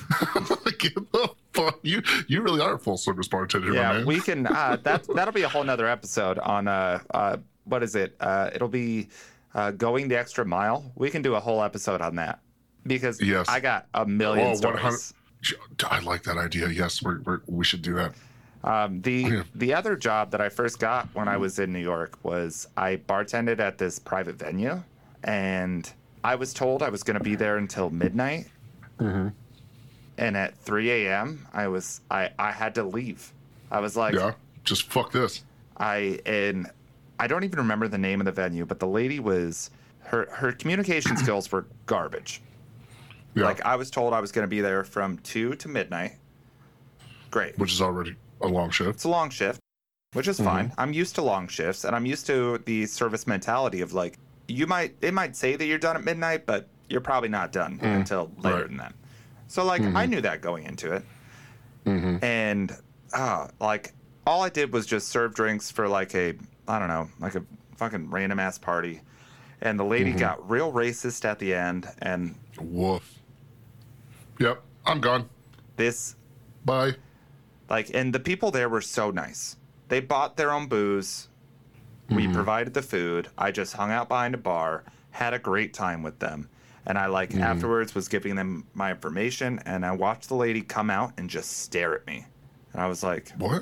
Get the fuck, you you really are a full service bartender, my Yeah, man. we can. Uh, that that'll be a whole nother episode on uh, uh, what is it? Uh, it'll be uh, going the extra mile. We can do a whole episode on that because Yes. I got a million Oh, one hundred. stories. I like that idea. Yes, we're, we're, we should do that. Um, the Yeah. the other job that I first got when I was in New York was I bartended at this private venue, and I was told I was going to be there until midnight. Mm-hmm. And at three a.m., I was I, I had to leave. I was like, Yeah, just fuck this. I and I don't even remember the name of the venue, but the lady was her her communication skills were garbage. Yeah, Like I was told I was going to be there from two to midnight. Great. which is already a long shift. It's a long shift, which is fine. I'm used to long shifts, and I'm used to the service mentality of like, you might, it might say that you're done at midnight, but you're probably not done Mm, until later right. than that. So like, I knew that going into it, Mm-hmm. and uh, like, all I did was just serve drinks for like a, I don't know, like a fucking random ass party, and the lady Mm-hmm. got real racist at the end, and Woof. Yep, I'm gone. this. Bye. Like, and the people there were so nice. They bought their own booze. We provided the food. I just hung out behind a bar, had a great time with them. And I, like, afterwards was giving them my information, and I watched the lady come out and just stare at me. And I was like, What?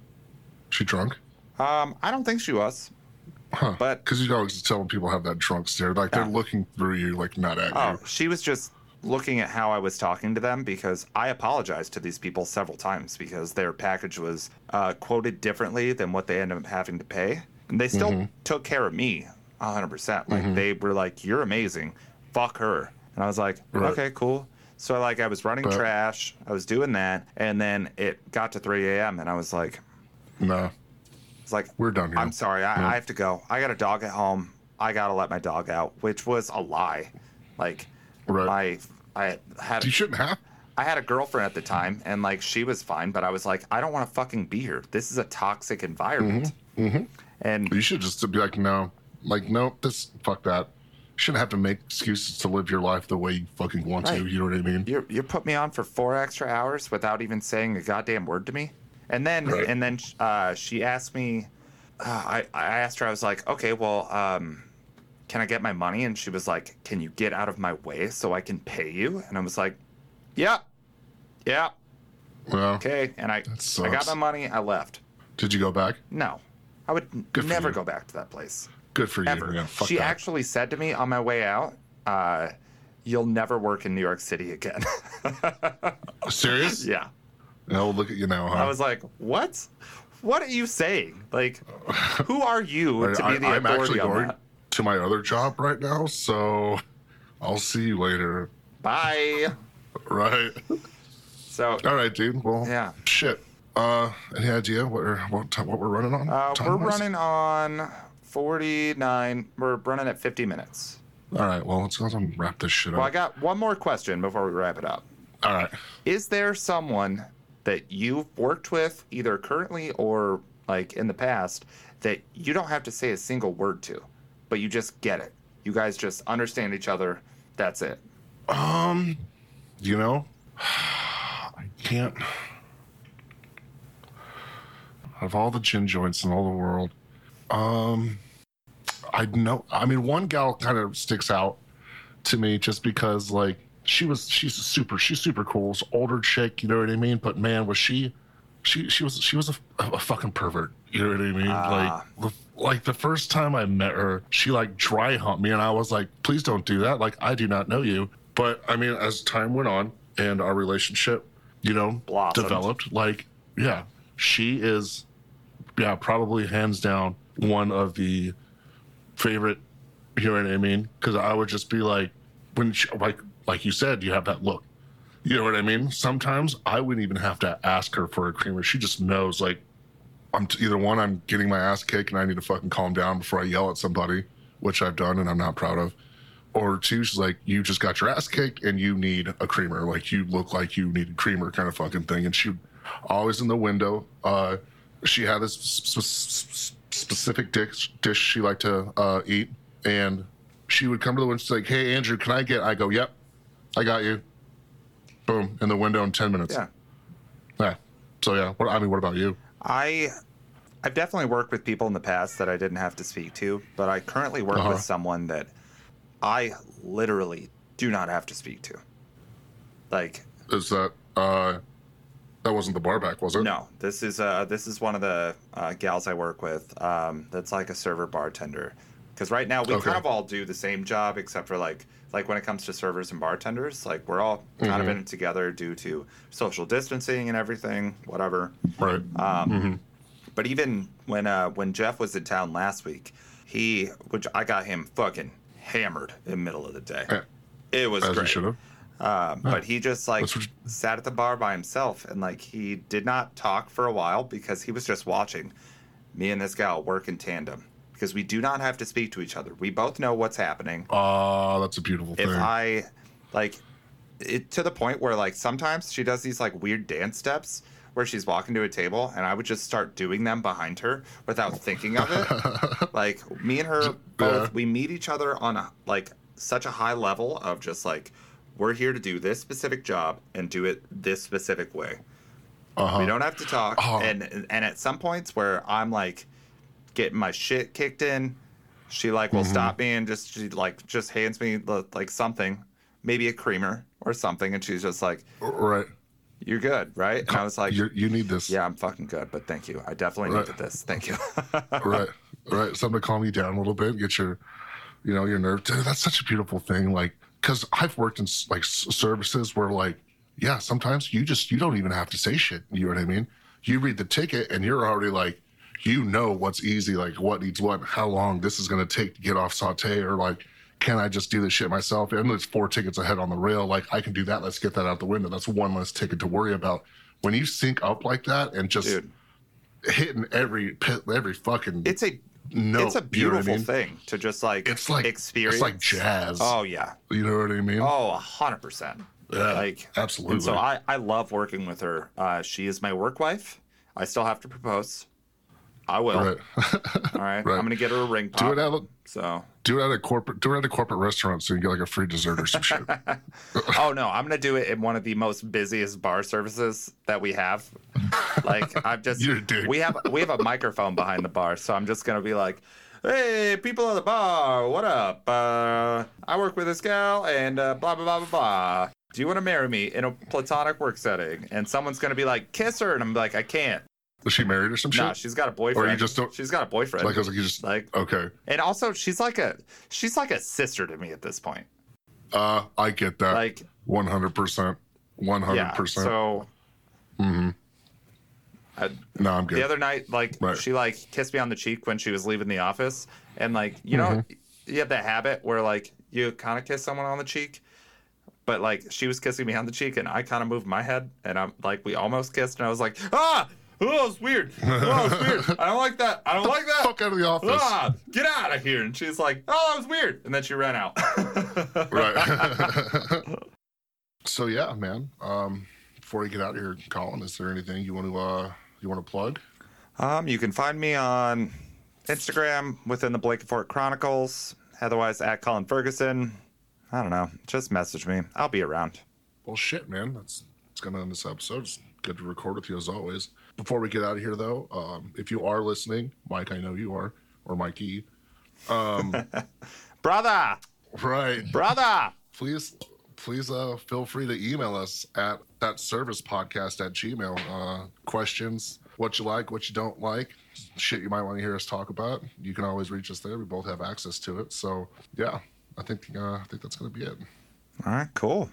She drunk? um, I don't think she was. Huh. But- Because you always tell when people have that drunk stare, like they're Yeah. looking through you, like not at Oh, you. she was just looking at how I was talking to them, because I apologized to these people several times because their package was uh, quoted differently than what they ended up having to pay. And they still took care of me one hundred percent. Like, they were like, you're amazing. Fuck her. And I was like, Right. okay, cool. So, like, I was running But- trash. I was doing that. And then it got to three a.m. and I was like, No, it's like, we're done here. I'm sorry. I, I have to go. I got a dog at home. I got to let my dog out, which was a lie. Like, Right. my, I had You shouldn't have. I had a girlfriend at the time, and like she was fine, but I was like, I don't want to fucking be here. This is a toxic environment. Mm-hmm. And You should just be like, no, like, no, this, fuck that. You shouldn't have to make excuses to live your life the way you fucking want Right. to. You know what I mean? you you put me on for four extra hours without even saying a goddamn word to me. And then Right. and then uh, she asked me. Uh, I I asked her. I was like, okay, well, um, can I get my money? And she was like, can you get out of my way so I can pay you? And I was like, yeah, yeah, Well, okay. And I That I got sucks. my money. I left. did you go back? No, I would Good for never you. go back to that place. Good for you. Ever. Yeah, fuck She that. actually said to me on my way out, uh, you'll never work in New York City again. Serious? Yeah. No, look at you now, huh? I was like, what? What are you saying? Like, who are you to I, be the I'm authority actually on going that? to my other job right now, so I'll see you later. Bye. Right. So, All right, dude. Well, yeah. shit. Uh, any idea what we're, what, ti- what we're running on? Uh, we're time-wise? running on forty-nine. We're running at fifty minutes. All right, well, let's go ahead and wrap this shit Well, I up. got one more question before we wrap it up. All right. Is there someone that you've worked with, either currently or like in the past, that you don't have to say a single word to, but you just get it? You guys just understand each other. That's it. Um, you know, I can't. Of all the gin joints in all the world, um, I know. I mean, one gal kind of sticks out to me just because, like, she was she's super she's super cool, she's an older chick, you know what I mean? But man, was she she she was she was a, a fucking pervert, you know what I mean? Ah. Like the, like the first time I met her, she like dry humped me, and I was like, please don't do that. Like, I do not know you. But I mean, as time went on and our relationship, you know, Blossomed. developed, like, yeah, she is, yeah, probably hands down one of the favorite, you know what I mean? Because I would just be like, when she, like like you said, you have that look. You know what I mean? Sometimes I wouldn't even have to ask her for a creamer. She just knows, like, I'm t- either one, I'm getting my ass kicked and I need to fucking calm down before I yell at somebody, which I've done and I'm not proud of. Or two, she's like, you just got your ass kicked and you need a creamer. Like, you look like you need a creamer kind of fucking thing. And she always in the window. Uh, she had this sp- sp- specific dish, dish she liked to uh, eat. And she would come to the window. She's like, hey, Andrew, can I get? I go, yep, I got you. Boom, in the window in ten minutes. Yeah. Yeah. So, yeah. What, I mean, what about you? I I've definitely worked with people in the past that I didn't have to speak to, but I currently work Uh-huh. with someone that I literally do not have to speak to. Like, Is that Uh, that wasn't the barback, was it? No, this is uh this is one of the uh, gals I work with. Um, that's like a server bartender. Because right now we Okay. kind of all do the same job, except for like like when it comes to servers and bartenders, like we're all kind Mm-hmm. of in it together due to social distancing and everything, whatever. Right. Um, Mm-hmm. But even when uh, when Jeff was in town last week, he which I got him fucking hammered in the middle of the day. Yeah. It was As you great. should have. Um, But he just like That's what sat at the bar by himself and like he did not talk for a while because he was just watching me and this gal work in tandem because we do not have to speak to each other. We both know what's happening. Oh, that's a beautiful If thing. I like it to the point where like sometimes she does these like weird dance steps where she's walking to a table and I would just start doing them behind her without thinking of it. Like me and her both, Yeah. we meet each other on a, like such a high level of just like we're here to do this specific job and do it this specific way. Uh-huh. We don't have to talk. Oh. And and at some points where I'm like getting my shit kicked in, she like will Mm-hmm. stop me and just she like just hands me the, like something, maybe a creamer or something, and she's just like, Right. "You're good, right?" And I was like, you you need this. "Yeah, I'm fucking good, but thank you. I definitely Right. needed this. Thank you." Right. Right. Something to calm you down a little bit, get your, you know, your nerve. Dude, that's such a beautiful thing. Like, because I've worked in like s- services where like, yeah, sometimes you just you don't even have to say shit. You know what I mean? You read the ticket and you're already like, you know what's easy, like what needs what, how long this is going to take to get off saute, or like, can I just do this shit myself? And there's four tickets ahead on the rail. Like, I can do that. Let's get that out the window. That's one less ticket to worry about. When you sync up like that and just Dude, hitting every pit, every fucking it's a note, it's a you know what I beautiful mean? thing to just like It's like experience. It's like jazz. Oh yeah. You know what I mean? Oh, a hundred percent. Yeah, Like absolutely. And so I I love working with her. Uh, she is my work wife. I still have to propose. I will. Right. All right. Right. I'm gonna get her a ring pop. do it at a So. do it at a corporate do it at a corporate restaurant so you can get like a free dessert or some shit. Oh no, I'm gonna do it in one of the most busiest bar services that we have. Like I'm just You're a dick. we have we have a microphone behind the bar, so I'm just gonna be like, "Hey, people at the bar, what up? Uh, I work with this gal, and uh, blah blah blah blah blah. Do you want to marry me in a platonic work setting?" And someone's gonna be like, "Kiss her," and I'm like, "I can't." Was she married or some No, shit? she's got a boyfriend. Or you just don't- She's got a boyfriend. Like I was like, you just Like, okay. and also she's like a she's like a sister to me at this point. Uh, I get that. Like, One hundred percent. One hundred yeah. percent. So. Mm-hmm. I, No, I'm good. The other night, like Right. she like kissed me on the cheek when she was leaving the office, and like you know, Mm-hmm. you have that habit where like you kind of kiss someone on the cheek, but like she was kissing me on the cheek, and I kind of moved my head, and I'm like we almost kissed, and I was like, ah, oh, it's weird, oh, it's weird, I don't like that, I don't like that, Fuck out of the office. ah, get out of here, and she's like, oh, that was weird, and then she ran out. Right. So yeah, man. Um, before you get out of here, Colin, is there anything you want to uh you want to plug? Um, you can find me on Instagram within the Blankenfort Chronicles. Otherwise, at Colin Ferguson. I don't know. Just message me. I'll be around. Well, shit, man. That's it's gonna end this episode. It's good to record with you as always. Before we get out of here, though, um, if you are listening, Mike, I know you are, or Mikey, um, Brother! right? Brother! Please, please, uh, feel free to email us at that service podcast at gmail. Uh, questions, what you like, what you don't like, shit you might want to hear us talk about. You can always reach us there. We both have access to it. So yeah, I think uh, I think that's gonna be it. All right, cool.